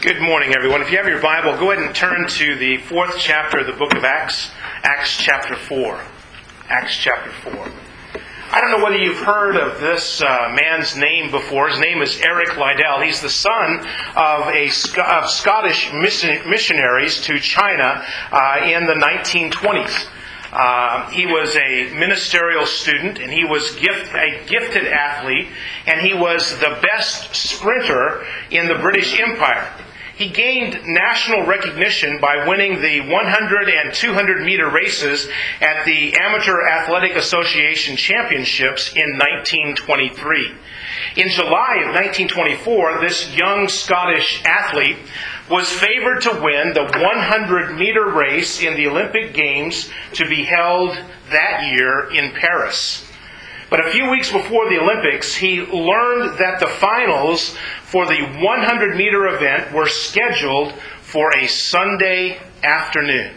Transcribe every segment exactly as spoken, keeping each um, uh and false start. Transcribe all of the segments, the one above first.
Good morning, everyone. If you have your Bible, go ahead and turn to the fourth chapter of the book of Acts, Acts chapter four. Acts chapter four. I don't know whether you've heard of this uh, man's name before. His name is Eric Liddell. He's the son of a of Scottish mission, missionaries to China uh, in the nineteen twenties. Uh, he was a ministerial student, and he was gift, a gifted athlete, and he was the best sprinter in the British Empire. He gained national recognition by winning the one hundred and two hundred meter races at the Amateur Athletic Association Championships in nineteen twenty-three. In July of nineteen twenty-four, this young Scottish athlete was favored to win the one hundred meter race in the Olympic Games to be held that year in Paris. But a few weeks before the Olympics, he learned that the finals for the one hundred meter event were scheduled for a Sunday afternoon.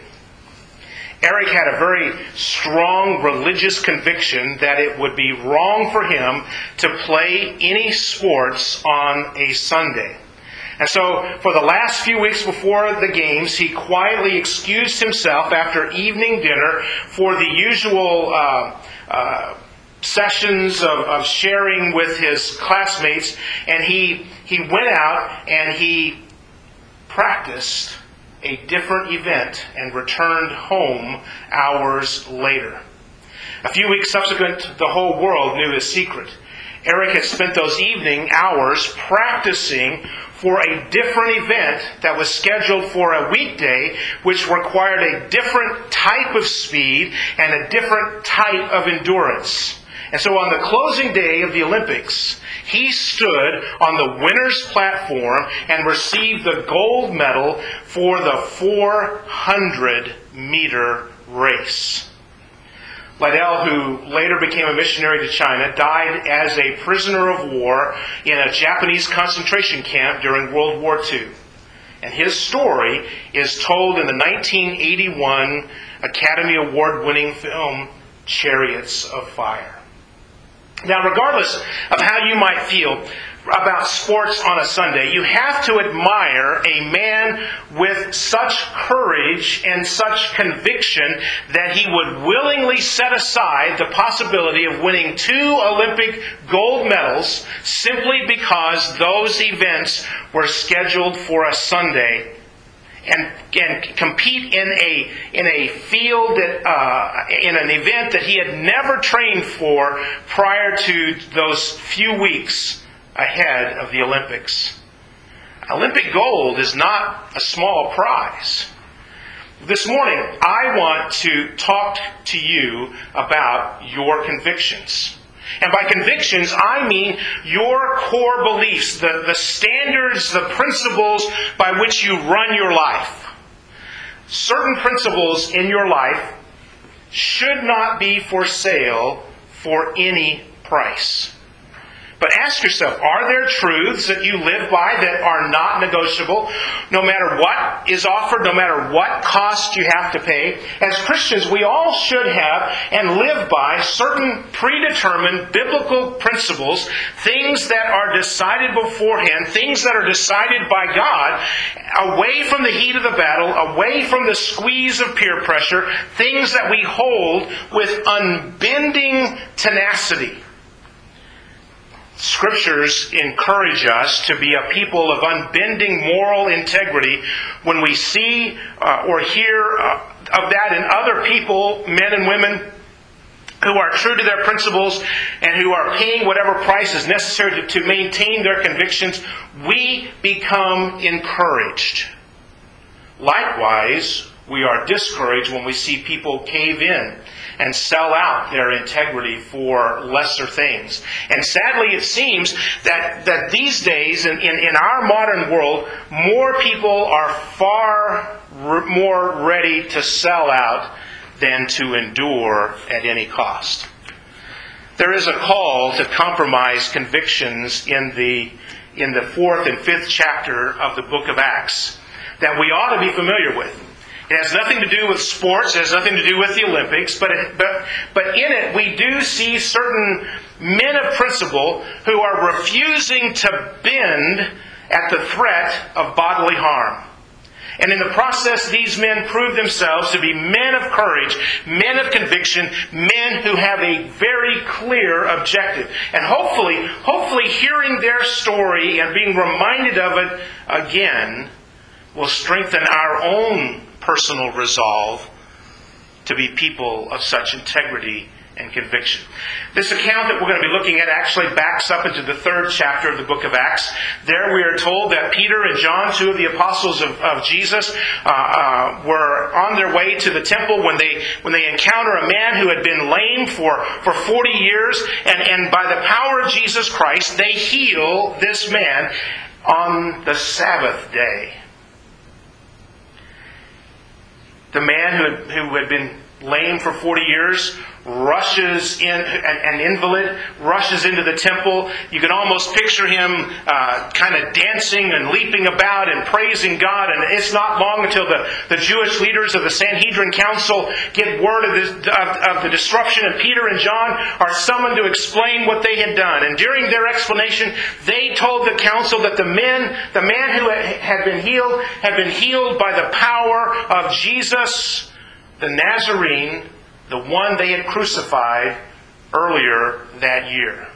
Eric had a very strong religious conviction that it would be wrong for him to play any sports on a Sunday. And so, for the last few weeks before the games, he quietly excused himself after evening dinner for the usual uh, uh, sessions of, of sharing with his classmates, and he he went out and he practiced a different event and returned home hours later. A few weeks subsequent, the whole world knew his secret. Eric had spent those evening hours practicing for a different event that was scheduled for a weekday, which required a different type of speed and a different type of endurance. And so on the closing day of the Olympics, he stood on the winner's platform and received the gold medal for the four hundred meter race. Liddell, who later became a missionary to China, died as a prisoner of war in a Japanese concentration camp during World War Two. And his story is told in the nineteen eighty-one Academy Award-winning film, Chariots of Fire. Now, regardless of how you might feel about sports on a Sunday, you have to admire a man with such courage and such conviction that he would willingly set aside the possibility of winning two Olympic gold medals simply because those events were scheduled for a Sunday, and, and compete in a in a field that uh, in an event that he had never trained for prior to those few weeks ahead of the Olympics. Olympic gold is not a small prize. This morning, I want to talk to you about your convictions. And by convictions, I mean your core beliefs, the, the standards, the principles by which you run your life. Certain principles in your life should not be for sale for any price. But ask yourself, are there truths that you live by that are not negotiable, no matter what is offered, no matter what cost you have to pay? As Christians, we all should have and live by certain predetermined biblical principles, things that are decided beforehand, things that are decided by God, away from the heat of the battle, away from the squeeze of peer pressure, things that we hold with unbending tenacity. Scriptures encourage us to be a people of unbending moral integrity when we see uh, or hear uh, of that in other people, men and women, who are true to their principles and who are paying whatever price is necessary to, to maintain their convictions. We become encouraged. Likewise, we are discouraged when we see people cave in and sell out their integrity for lesser things. And sadly, it seems that, that these days, in, in, in our modern world, more people are far re- more ready to sell out than to endure at any cost. There is a call to compromise convictions in the, in the fourth and fifth chapter of the book of Acts that we ought to be familiar with. It has nothing to do with sports. It has nothing to do with the Olympics. But, it, but, but in it, we do see certain men of principle who are refusing to bend at the threat of bodily harm. And in the process, these men prove themselves to be men of courage, men of conviction, men who have a very clear objective. And hopefully, hopefully hearing their story and being reminded of it again will strengthen our own personal resolve to be people of such integrity and conviction. This account that we're going to be looking at actually backs up into the third chapter of the book of Acts. There we are told that Peter and John, two of the apostles of, of Jesus, uh, uh, were on their way to the temple when they when they encounter a man who had been lame for, for forty years, and, and by the power of Jesus Christ, they heal this man on the Sabbath day. The man who had, who had been lame for forty years rushes in, an, an invalid, rushes into the temple. You can almost picture him uh, kind of dancing and leaping about and praising God. And it's not long until the, the Jewish leaders of the Sanhedrin Council get word of, this, of, of the disruption, and Peter and John are summoned to explain what they had done. And during their explanation, they told the council that the men, the man who had been healed, had been healed by the power of Jesus, the Nazarene, the one they had crucified earlier that year.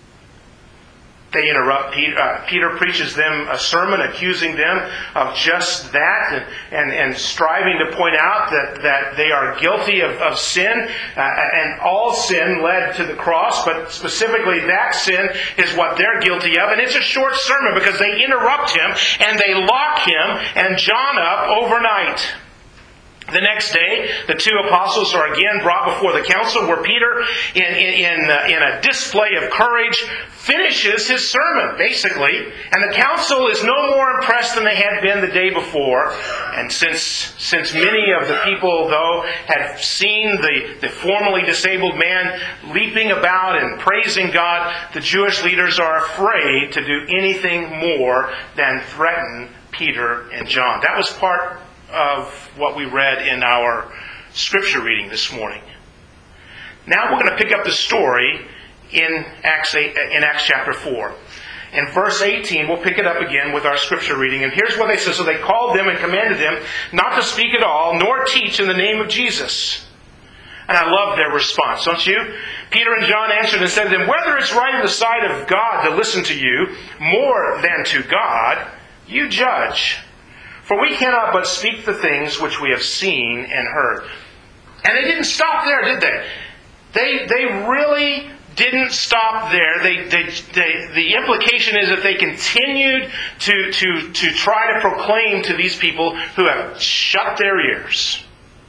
They interrupt. Peter, uh, Peter preaches them a sermon accusing them of just that, and, and, and striving to point out that, that they are guilty of, of sin, uh, and all sin led to the cross, but specifically that sin is what they're guilty of. And it's a short sermon because they interrupt him and they lock him and John up overnight. The next day, the two apostles are again brought before the council, where Peter, in, in, in, uh, in a display of courage, finishes his sermon, basically. And the council is no more impressed than they had been the day before. And since since many of the people, though, had seen the, the formerly disabled man leaping about and praising God, the Jewish leaders are afraid to do anything more than threaten Peter and John. That was part of what we read in our scripture reading this morning. Now we're going to pick up the story in Acts eight, in Acts chapter four. In verse eighteen, we'll pick it up again with our scripture reading. And here's what they say. So they called them and commanded them not to speak at all, nor teach in the name of Jesus. And I love their response, don't you? Peter and John answered and said to them, whether it's right in the sight of God to listen to you more than to God, you judge. For we cannot but speak the things which we have seen and heard. And they didn't stop there, did they? They they really didn't stop there. They, they, they, the implication is that they continued to, to, to try to proclaim to these people who have shut their ears.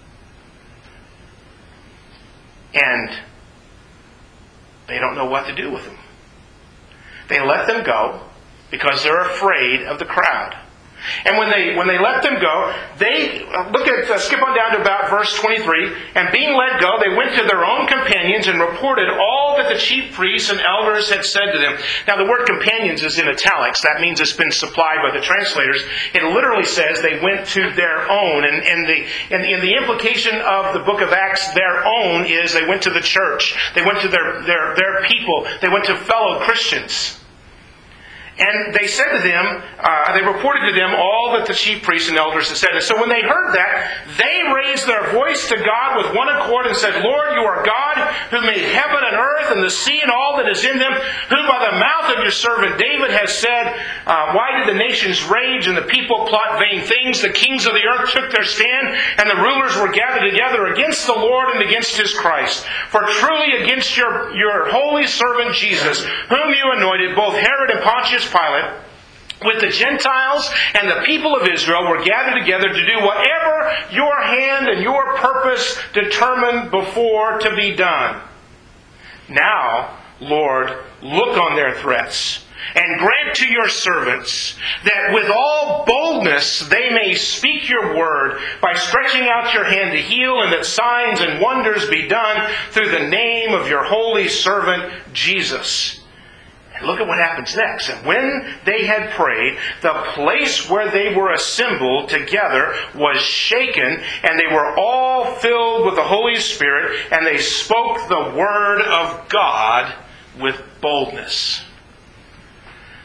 And they don't know what to do with them. They let them go because they're afraid of the crowd. And when they when they let them go, they look at uh, skip on down to about verse twenty-three. And being let go, they went to their own companions and reported all that the chief priests and elders had said to them. Now the word companions is in italics. That means it's been supplied by the translators. It literally says they went to their own. And, and the and, and the implication of the book of Acts, their own, is they went to the church. They went to their their their people. They went to fellow Christians. And they said to them, uh, they reported to them all that the chief priests and elders had said. And so when they heard that, they raised their voice to God with one accord and said, Lord, you are God who made heaven and earth and the sea and all that is in them, who by the mouth of your servant David has said, uh, why did the nations rage and the people plot vain things? The kings of the earth took their stand and the rulers were gathered together against the Lord and against His Christ. For truly against your, your holy servant Jesus, whom you anointed, both Herod and Pontius Pilate, with the Gentiles and the people of Israel, were gathered together to do whatever your hand and your purpose determined before to be done. Now, Lord, look on their threats, and grant to your servants that with all boldness they may speak your word by stretching out your hand to heal, and that signs and wonders be done through the name of your holy servant Jesus. Look at what happens next. And when they had prayed, the place where they were assembled together was shaken, and they were all filled with the Holy Spirit, and they spoke the word of God with boldness.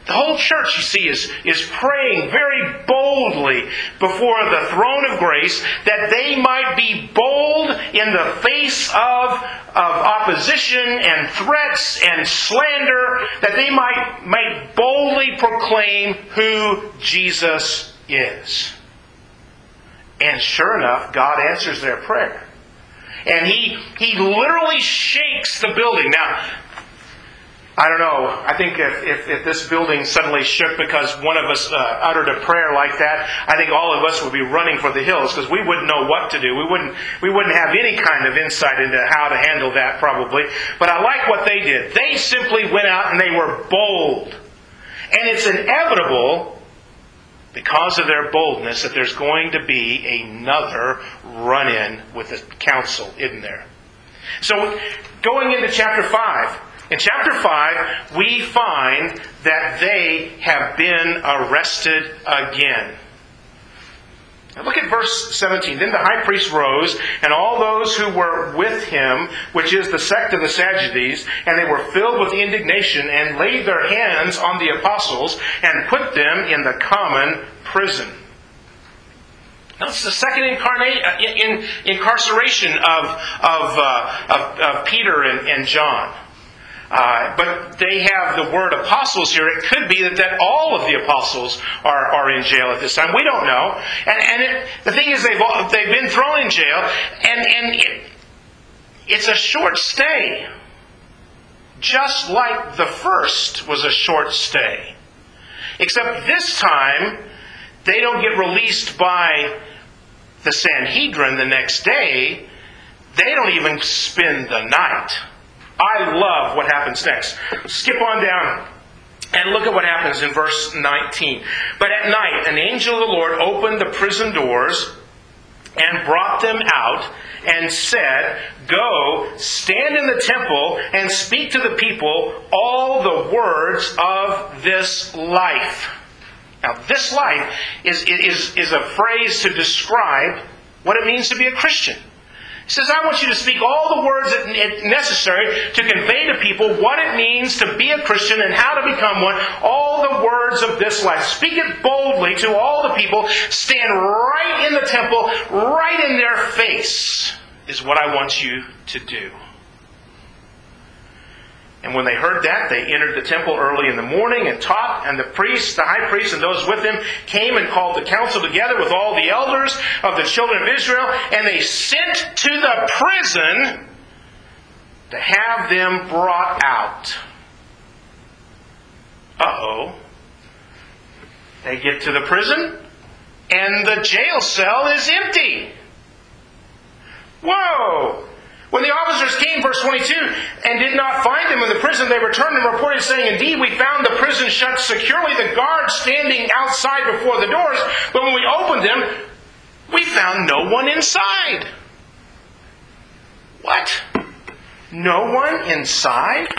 The whole church, you see, is, is praying very boldly before the throne of grace that they might be bold in the face of, of opposition and threats and slander, that they might, might boldly proclaim who Jesus is. And sure enough, God answers their prayer. And He, he literally shakes the building. Now, I don't know. I think if, if, if this building suddenly shook because one of us uh, uttered a prayer like that, I think all of us would be running for the hills because we wouldn't know what to do. We wouldn't we wouldn't have any kind of insight into how to handle that probably. But I like what they did. They simply went out and they were bold. And it's inevitable, because of their boldness, that there's going to be another run-in with the council, isn't there? So going into chapter five. In chapter five, we find that they have been arrested again. Now look at verse seventeen. Then the high priest rose, and all those who were with him, which is the sect of the Sadducees, and they were filled with indignation, and laid their hands on the apostles, and put them in the common prison. Now, it's the second incarnate, in, incarceration of, of, uh, of, of Peter and, and John. Uh, but they have the word apostles here. It could be that, that all of the apostles are, are in jail at this time. We don't know. And, and it, the thing is, they've all, they've been thrown in jail, and, and it, it's a short stay. Just like the first was a short stay. Except this time, they don't get released by the Sanhedrin the next day. They don't even spend the night. I love what happens next. Skip on down and look at what happens in verse nineteen. But at night, an angel of the Lord opened the prison doors and brought them out and said, "Go, stand in the temple and speak to the people all the words of this life." Now, this life is, is, is a phrase to describe what it means to be a Christian. He says, I want you to speak all the words that necessary to convey to people what it means to be a Christian and how to become one. All the words of this life. Speak it boldly to all the people. Stand right in the temple, right in their face, is what I want you to do. And when they heard that, they entered the temple early in the morning and taught. And the priest, the high priest, and those with him came and called the council together with all the elders of the children of Israel. And they sent to the prison to have them brought out. Uh-oh. They get to the prison, and the jail cell is empty. Whoa! When the officers came, verse twenty-two, and did not find them in the prison, they returned and reported, saying, "Indeed, we found the prison shut securely, the guards standing outside before the doors. But when we opened them, we found no one inside." What? No one inside?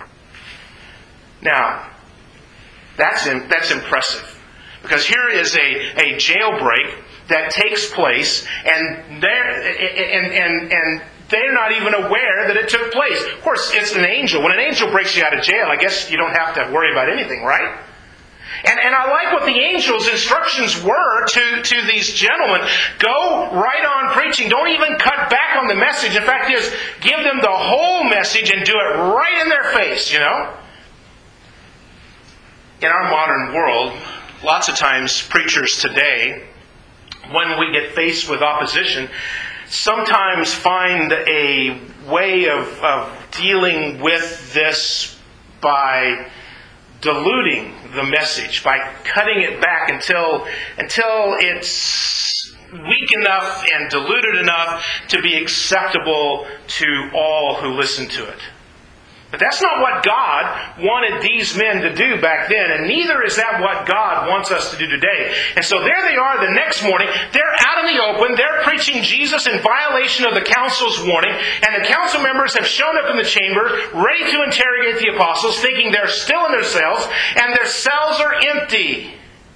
Now, that's in, that's impressive. Because here is a, a jailbreak that takes place, and there and and and they're not even aware that it took place. Of course, it's an angel. When an angel breaks you out of jail, I guess you don't have to worry about anything, right? And, and I like what the angel's instructions were to, to these gentlemen. Go right on preaching. Don't even cut back on the message. In fact, just give them the whole message and do it right in their face, you know? In our modern world, lots of times preachers today, when we get faced with opposition, sometimes find a way of, of dealing with this by diluting the message, by cutting it back until until it's weak enough and diluted enough to be acceptable to all who listen to it. But that's not what God wanted these men to do back then, and neither is that what God wants us to do today. And so there they are the next morning. They're out in the open. They're preaching Jesus in violation of the council's warning, and the council members have shown up in the chamber, ready to interrogate the apostles, thinking they're still in their cells, and their cells are empty.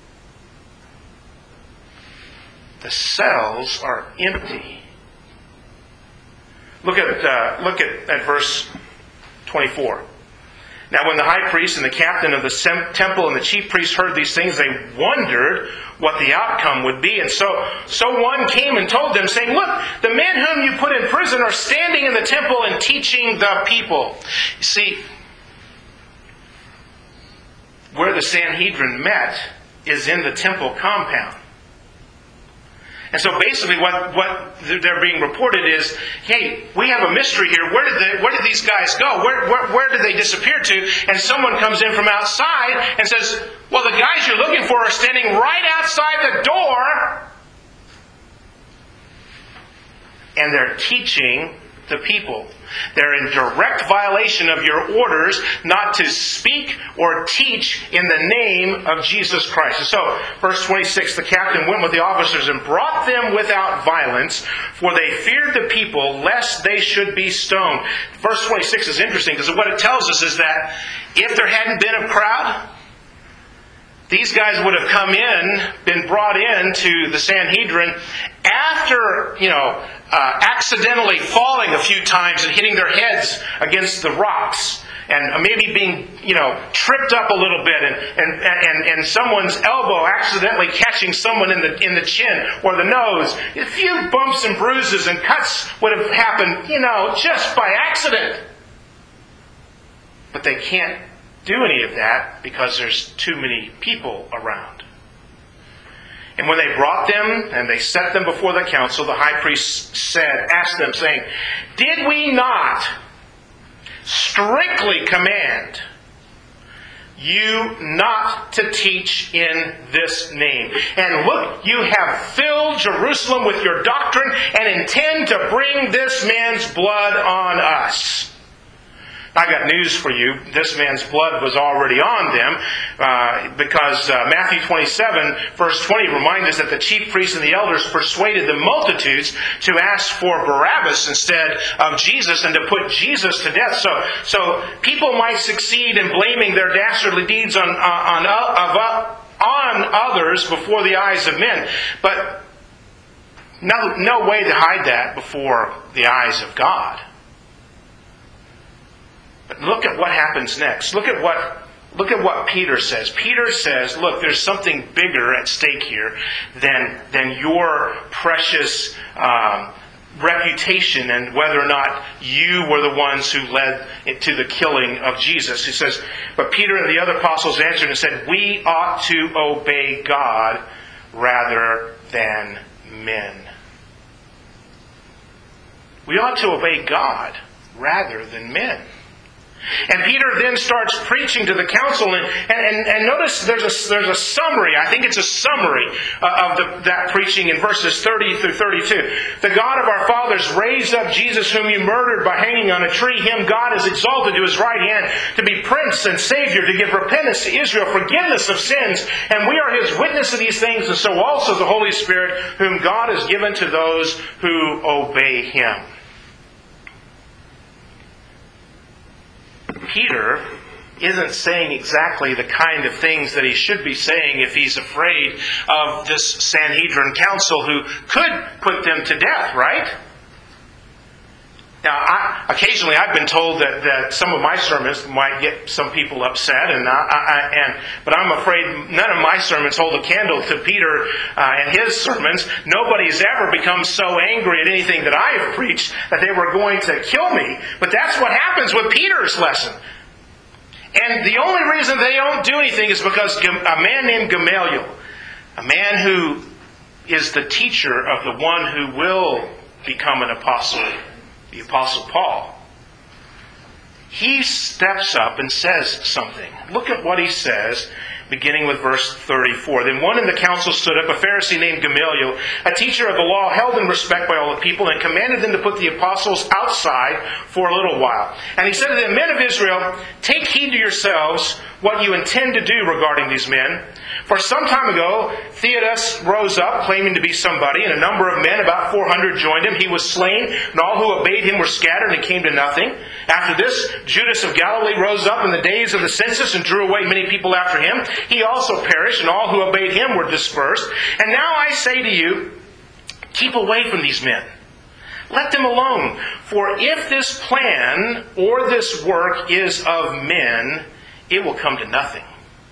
The cells are empty. Look at uh, look at, at verse twenty-four. Now when the high priest and the captain of the sem- temple and the chief priests heard these things, they wondered what the outcome would be. And so, so one came and told them, saying, "Look, the men whom you put in prison are standing in the temple and teaching the people." You see, where the Sanhedrin met is in the temple compound. And so basically what, what they're being reported is, hey, we have a mystery here. Where did the, where did these guys go? Where, where, where did they disappear to? And someone comes in from outside and says, well, the guys you're looking for are standing right outside the door. And they're teaching the people. They're in direct violation of your orders not to speak or teach in the name of Jesus Christ. And so, verse twenty-six, the captain went with the officers and brought them without violence, for they feared the people, lest they should be stoned. Verse twenty-six is interesting, because what it tells us is that if there hadn't been a crowd, these guys would have come in, been brought in to the Sanhedrin after, you know, uh, accidentally falling a few times and hitting their heads against the rocks. And maybe being, you know, tripped up a little bit, and, and, and, and someone's elbow accidentally catching someone in the in the chin or the nose. A few bumps and bruises and cuts would have happened, you know, just by accident. But they can't do any of that because there's too many people around. And when they brought them and they set them before the council, the high priest said, asked them, saying, "Did we not strictly command you not to teach in this name? And look, you have filled Jerusalem with your doctrine and intend to bring this man's blood on us." I got news for you. This man's blood was already on them uh, because uh, Matthew twenty-seven, verse twenty reminds us that the chief priests and the elders persuaded the multitudes to ask for Barabbas instead of Jesus and to put Jesus to death. So, so people might succeed in blaming their dastardly deeds on, on, on, on others before the eyes of men. But no, no way to hide that before the eyes of God. But look at what happens next. Look at what look at what Peter says. Peter says, look, there's something bigger at stake here than, than your precious um, reputation and whether or not you were the ones who led to the killing of Jesus. He says, but Peter and the other apostles answered and said, "We ought to obey God rather than men." We ought to obey God rather than men. And Peter then starts preaching to the council, and, and, and notice there's a, there's a summary. I think it's a summary uh, of the, that preaching in verses thirty through thirty-two. "The God of our fathers raised up Jesus, whom you murdered by hanging on a tree. Him God has exalted to His right hand to be Prince and Savior, to give repentance to Israel, forgiveness of sins. And we are His witness of these things, and so also the Holy Spirit, whom God has given to those who obey Him." Peter isn't saying exactly the kind of things that he should be saying if he's afraid of this Sanhedrin council who could put them to death, right? Now, I, occasionally I've been told that, that some of my sermons might get some people upset, and I, I, and but I'm afraid none of my sermons hold a candle to Peter uh, and his sermons. Nobody's ever become so angry at anything that I have preached that they were going to kill me. But that's what happens with Peter's lesson. And the only reason they don't do anything is because a man named Gamaliel, a man who is the teacher of the one who will become an apostle, the Apostle Paul, he steps up and says something. Look at what he says, beginning with verse thirty-four. "Then one in the council stood up, a Pharisee named Gamaliel, a teacher of the law, held in respect by all the people, and commanded them to put the apostles outside for a little while. And he said to them, 'Men of Israel, take heed to yourselves what you intend to do regarding these men. For some time ago, Theudas rose up, claiming to be somebody, and a number of men, about four hundred, joined him. He was slain, and all who obeyed him were scattered and came to nothing. After this, Judas of Galilee rose up in the days of the census and drew away many people after him. He also perished, and all who obeyed him were dispersed. And now I say to you, keep away from these men, let them alone. For if this plan or this work is of men, it will come to nothing.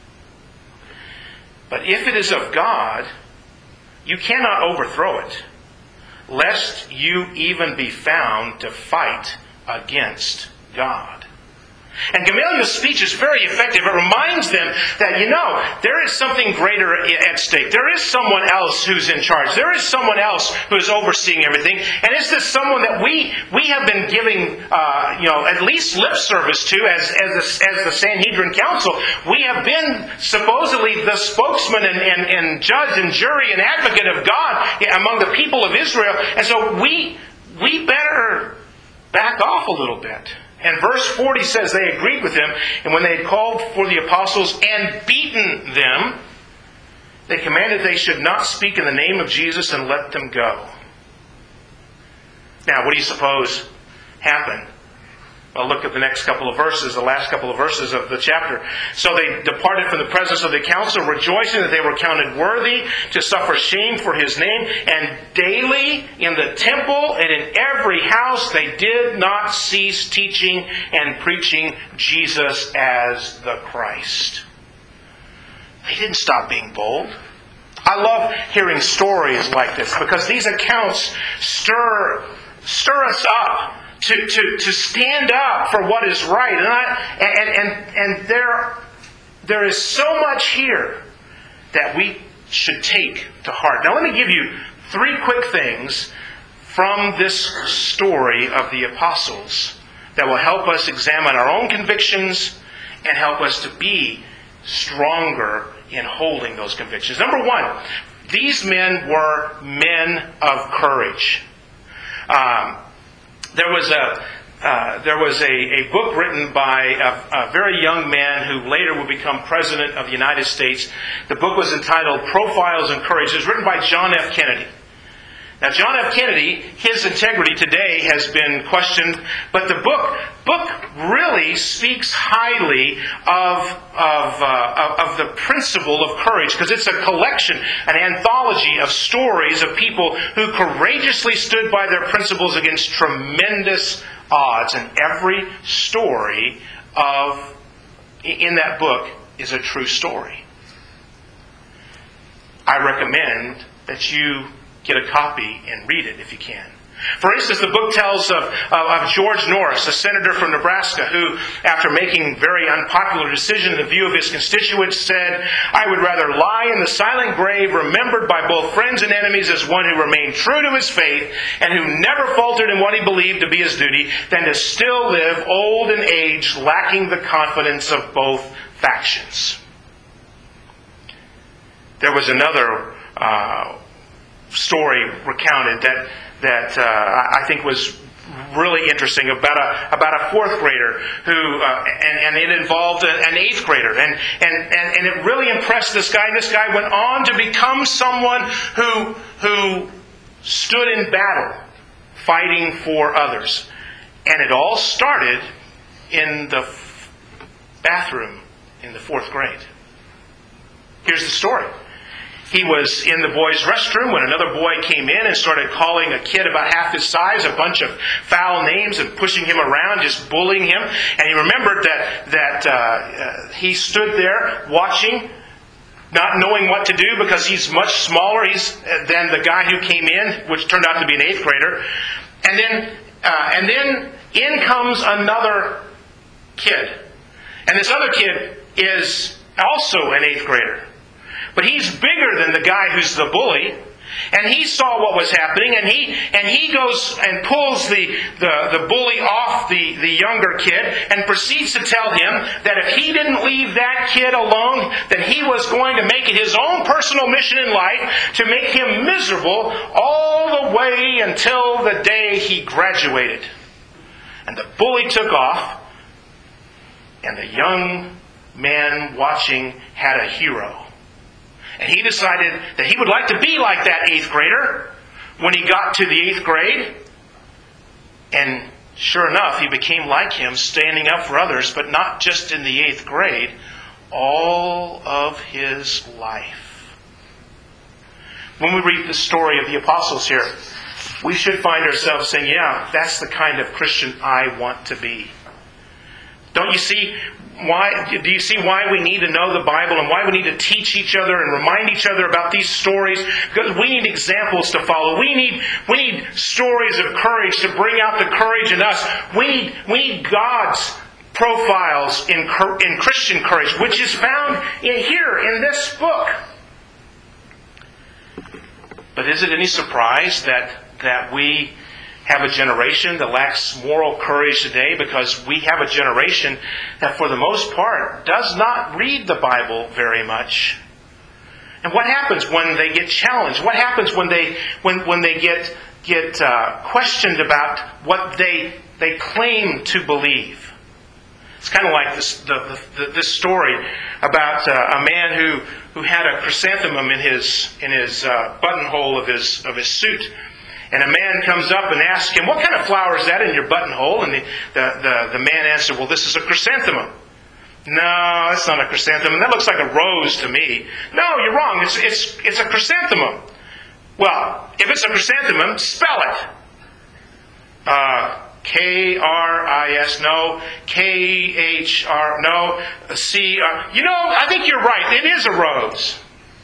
But if it is of God, you cannot overthrow it, lest you even be found to fight against God. And Gamaliel's speech is very effective. It reminds them that, you know, there is something greater at stake. There is someone else who's in charge. There is someone else who is overseeing everything. And it's this someone that we we have been giving, uh, you know, at least lip service to as as the, as the Sanhedrin Council. We have been supposedly the spokesman and, and, and judge and jury and advocate of God among the people of Israel. And so we we better back off a little bit. And verse forty says they agreed with him, and when they had called for the apostles and beaten them, they commanded they should not speak in the name of Jesus and let them go. Now, what do you suppose happened? Well, look at the next couple of verses, the last couple of verses of the chapter. So they departed from the presence of the council, rejoicing that they were counted worthy to suffer shame for his name. And daily in the temple and in every house they did not cease teaching and preaching Jesus as the Christ. They didn't stop being bold. I love hearing stories like this because these accounts stir, stir us up. To, to, to stand up for what is right. And, I, and, and, and there, there is so much here that we should take to heart. Now let me give you three quick things from this story of the apostles that will help us examine our own convictions and help us to be stronger in holding those convictions. Number one, these men were men of courage. Um, There was a uh, there was a, a book written by a, a very young man who later would become President of the United States. The book was entitled Profiles in Courage. It was written by John F. Kennedy. Now, John F. Kennedy, his integrity today has been questioned, but the book book really speaks highly of of, uh, of the principle of courage, because it's a collection, an anthology of stories of people who courageously stood by their principles against tremendous odds. And every story of in that book is a true story. I recommend that you get a copy and read it if you can. For instance, the book tells of, of, of George Norris, a senator from Nebraska, who, after making a very unpopular decision in the view of his constituents, said, "I would rather lie in the silent grave, remembered by both friends and enemies as one who remained true to his faith and who never faltered in what he believed to be his duty, than to still live old and aged, lacking the confidence of both factions." There was another uh, story recounted that that uh, I think was really interesting about a about a fourth grader who uh, and and it involved an eighth grader, and and and and it really impressed this guy. And this guy went on to become someone who who stood in battle, fighting for others, and it all started in the bathroom in the fourth grade. Here's the story. He was in the boys' restroom when another boy came in and started calling a kid about half his size a bunch of foul names and pushing him around, just bullying him. And he remembered that that uh, uh, he stood there watching, not knowing what to do because he's much smaller he's, uh, than the guy who came in, which turned out to be an eighth grader. And then, uh, and then in comes another kid, and this other kid is also an eighth grader. But he's bigger than the guy who's the bully, and he saw what was happening, and he and he goes and pulls the, the, the bully off the, the younger kid and proceeds to tell him that if he didn't leave that kid alone, then he was going to make it his own personal mission in life to make him miserable all the way until the day he graduated. And the bully took off, and the young man watching had a hero. And he decided that he would like to be like that eighth grader when he got to the eighth grade. And sure enough, he became like him, standing up for others, but not just in the eighth grade, all of his life. When we read the story of the apostles here, we should find ourselves saying, yeah, that's the kind of Christian I want to be. Don't you see why? Do you see why we need to know the Bible and why we need to teach each other and remind each other about these stories? Because we need examples to follow. We need we need stories of courage to bring out the courage in us. We need we need God's profiles in in Christian courage, which is found in here in this book. But is it any surprise that that we have a generation that lacks moral courage today, because we have a generation that for the most part does not read the Bible very much? And what happens when they get challenged? What happens when they when when they get get uh, questioned about what they they claim to believe? It's kind of like this the, the, this story about uh, a man who, who had a chrysanthemum in his in his uh, buttonhole of his of his suit. And a man comes up and asks him, "What kind of flower is that in your buttonhole?" And the, the, the, the man answered, "Well, this is a chrysanthemum." "No, that's not a chrysanthemum. That looks like a rose to me." "No, you're wrong. It's, it's, it's a chrysanthemum." "Well, if it's a chrysanthemum, spell it." Uh, K R I S, no. K H R, no. C R, you know, I think you're right. It is a rose.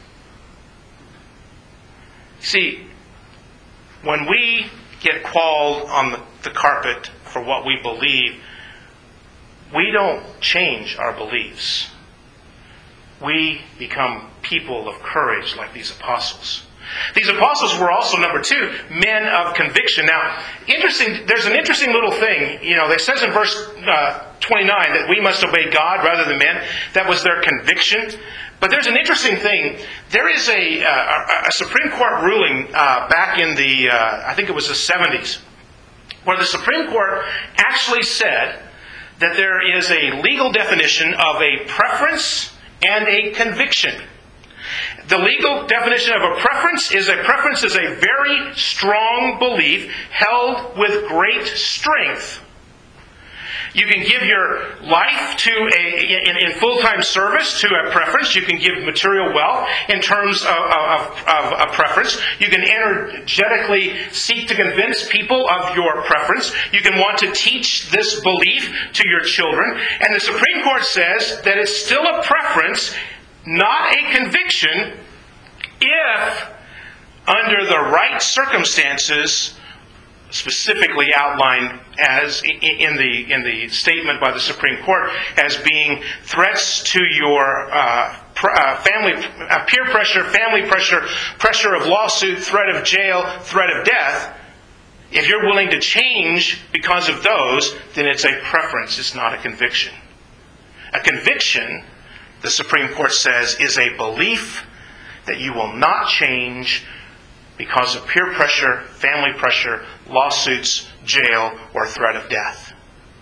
See, when we get called on the, the carpet for what we believe, we don't change our beliefs. We become people of courage like these apostles. These apostles were also, number two, men of conviction. Now, interesting. There's an interesting little thing. You know, it says in verse uh, twenty-nine that we must obey God rather than men. That was their conviction. But there's an interesting thing. There is a, uh, a Supreme Court ruling uh, back in the, uh, I think it was the seventies, where the Supreme Court actually said that there is a legal definition of a preference and a conviction. The legal definition of a preference is a preference is a very strong belief held with great strength. You can give your life to a in, in full-time service to a preference. You can give material wealth in terms of, of, of a preference. You can energetically seek to convince people of your preference. You can want to teach this belief to your children. And the Supreme Court says that it's still a preference, not a conviction, if under the right circumstances, specifically outlined as in the in the statement by the Supreme Court as being threats to your uh, pr- uh, family, uh, peer pressure, family pressure, pressure of lawsuit, threat of jail, threat of death. If you're willing to change because of those, then it's a preference. It's not a conviction. A conviction, the Supreme Court says, is a belief that you will not change because of peer pressure, family pressure, lawsuits, jail, or threat of death.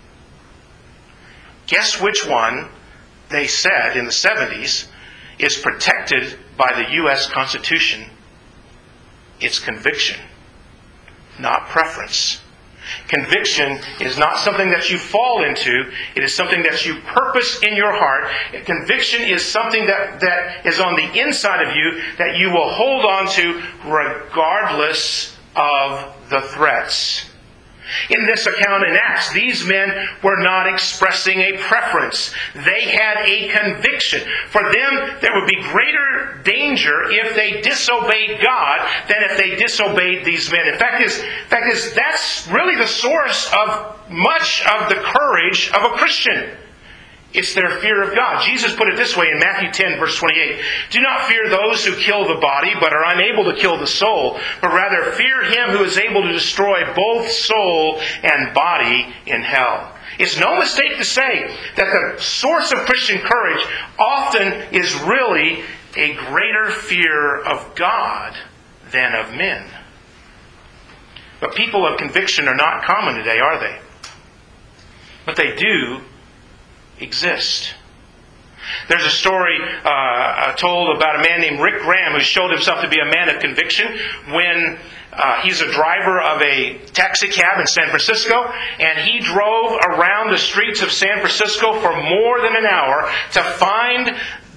Guess which one, they said in the seventies, is protected by the U S Constitution? It's conviction, not preference. Conviction is not something that you fall into. It is something that you purpose in your heart. Conviction is something that, that is on the inside of you that you will hold on to regardless of the threats. In this account in Acts, these men were not expressing a preference. They had a conviction. For them, there would be greater danger if they disobeyed God than if they disobeyed these men. In fact, is, in fact is, that's really the source of much of the courage of a Christian. It's their fear of God. Jesus put it this way in Matthew ten, verse twenty-eight. "Do not fear those who kill the body, but are unable to kill the soul, but rather fear Him who is able to destroy both soul and body in hell." It's no mistake to say that the source of Christian courage often is really a greater fear of God than of men. But people of conviction are not common today, are they? But they do exist. There's a story uh, told about a man named Rick Graham who showed himself to be a man of conviction when uh, he's a driver of a taxi cab in San Francisco, and he drove around the streets of San Francisco for more than an hour to find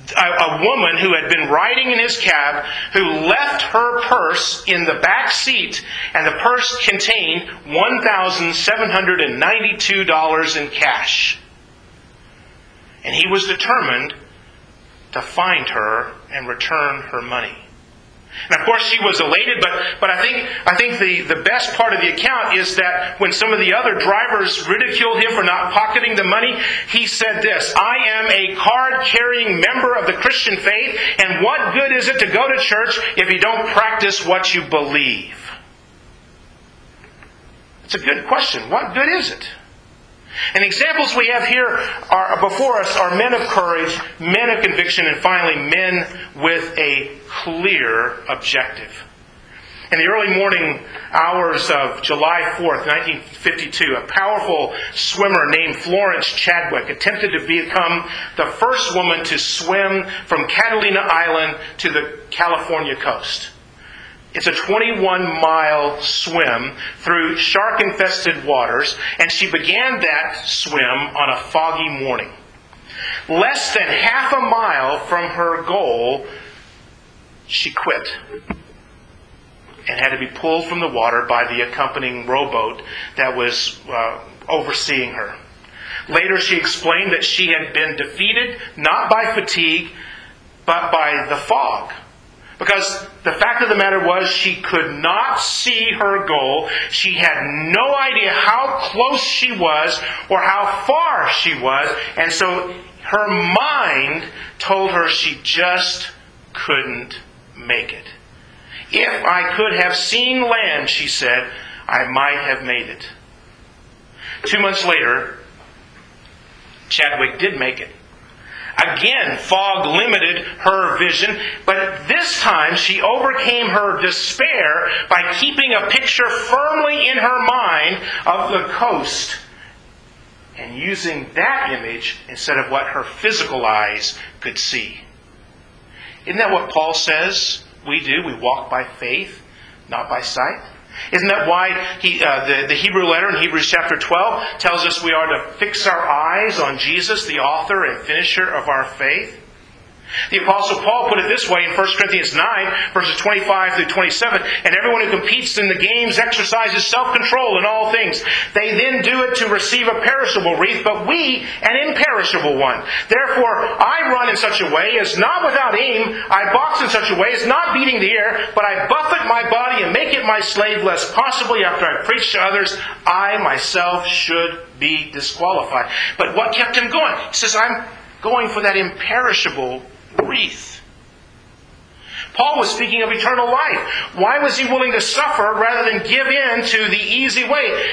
a, a woman who had been riding in his cab who left her purse in the back seat, and the purse contained one thousand seven hundred ninety-two dollars in cash. And he was determined to find her and return her money. And of course she was elated, but, but I think, I think the, the best part of the account is that when some of the other drivers ridiculed him for not pocketing the money, he said this: "I am a card-carrying member of the Christian faith, and what good is it to go to church if you don't practice what you believe?" It's a good question. What good is it? And examples we have here are before us are men of courage, men of conviction, and finally men with a clear objective. In the early morning hours of July fourth, nineteen fifty-two, a powerful swimmer named Florence Chadwick attempted to become the first woman to swim from Catalina Island to the California coast. It's a twenty-one mile swim through shark-infested waters, and she began that swim on a foggy morning. Less than half a mile from her goal, she quit and had to be pulled from the water by the accompanying rowboat that was uh, overseeing her. Later she explained that she had been defeated not by fatigue, but by the fog. Because the fact of the matter was, she could not see her goal. She had no idea how close she was or how far she was. And so her mind told her she just couldn't make it. "If I could have seen land," she said, "I might have made it." Two months later, Chadwick did make it. Again, fog limited her vision, but this time she overcame her despair by keeping a picture firmly in her mind of the coast and using that image instead of what her physical eyes could see. Isn't that what Paul says we do? We walk by faith, not by sight. Isn't that why he, uh, the, the Hebrew letter in Hebrews chapter twelve tells us we are to fix our eyes on Jesus, the author and finisher of our faith? The Apostle Paul put it this way in First Corinthians nine, verses twenty-five through twenty-seven, "And everyone who competes in the games exercises self-control in all things. They then do it to receive a perishable wreath, but we an imperishable one. Therefore I run in such a way as not without aim. I box in such a way as not beating the air, but I buffet my body and make it my slave, lest possibly after I preach to others, I myself should be disqualified." But what kept him going? He says, "I'm going for that imperishable wreath." Paul was speaking of eternal life. Why was he willing to suffer rather than give in to the easy way?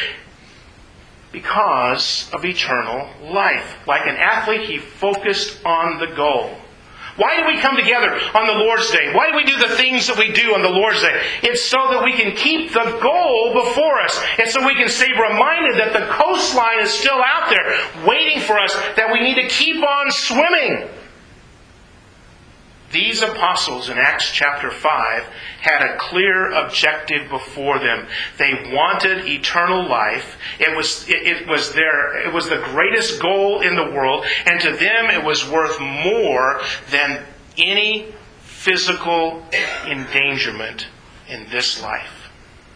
Because of eternal life. Like an athlete, he focused on the goal. Why do we come together on the Lord's Day? Why do we do the things that we do on the Lord's Day? It's so that we can keep the goal before us. And so we can stay reminded that the coastline is still out there waiting for us, that we need to keep on swimming. These apostles in Acts chapter five had a clear objective before them. They wanted eternal life. It was, it, it was their, it was the greatest goal in the world, and to them it was worth more than any physical endangerment in this life.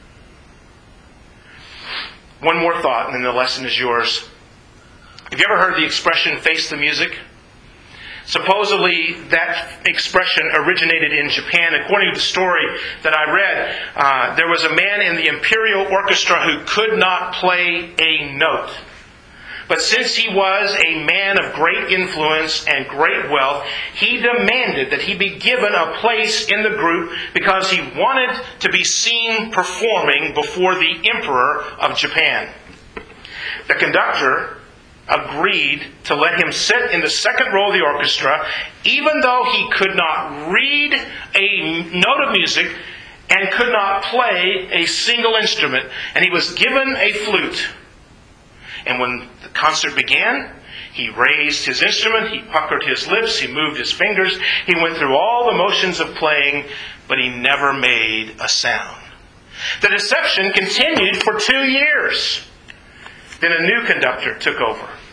One more thought, and then the lesson is yours. Have you ever heard the expression, "face the music"? Supposedly, that expression originated in Japan. According to the story that I read, uh, there was a man in the Imperial Orchestra who could not play a note. But since he was a man of great influence and great wealth, he demanded that he be given a place in the group because he wanted to be seen performing before the Emperor of Japan. The conductor agreed to let him sit in the second row of the orchestra, even though he could not read a note of music and could not play a single instrument. And he was given a flute. And when the concert began, he raised his instrument, he puckered his lips, he moved his fingers, he went through all the motions of playing, but he never made a sound. The deception continued for two years. Then a new conductor took over.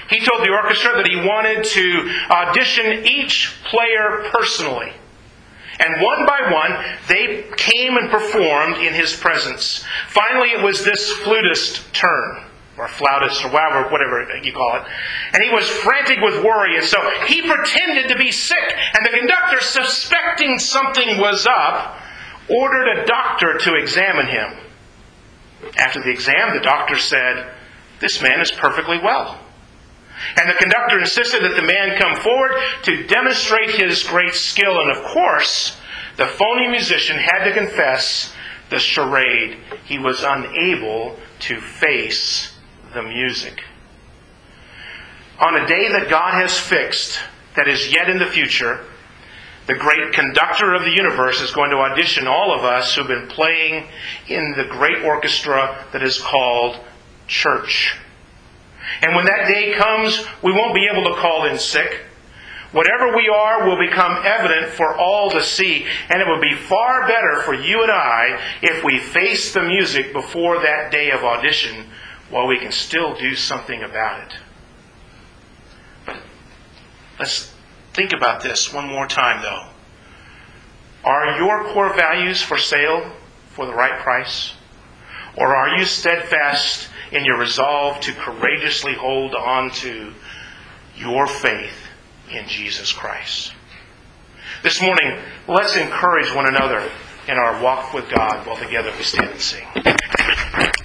He told the orchestra that he wanted to audition each player personally. And one by one, they came and performed in his presence. Finally, it was this flutist turn, or flautist, or whatever, whatever you call it. And he was frantic with worry, and so he pretended to be sick. And the conductor, suspecting something was up, ordered a doctor to examine him. After the exam, the doctor said, "This man is perfectly well." And the conductor insisted that the man come forward to demonstrate his great skill. And of course, the phony musician had to confess the charade. He was unable to face the music. On a day that God has fixed, that is yet in the future, the great conductor of the universe is going to audition all of us who've been playing in the great orchestra that is called church. And when that day comes, we won't be able to call in sick. Whatever we are will become evident for all to see. And it would be far better for you and I if we face the music before that day of audition while we can still do something about it. But let's think about this one more time, though. Are your core values for sale for the right price? Or are you steadfast in your resolve to courageously hold on to your faith in Jesus Christ? This morning, let's encourage one another in our walk with God while together we stand and sing.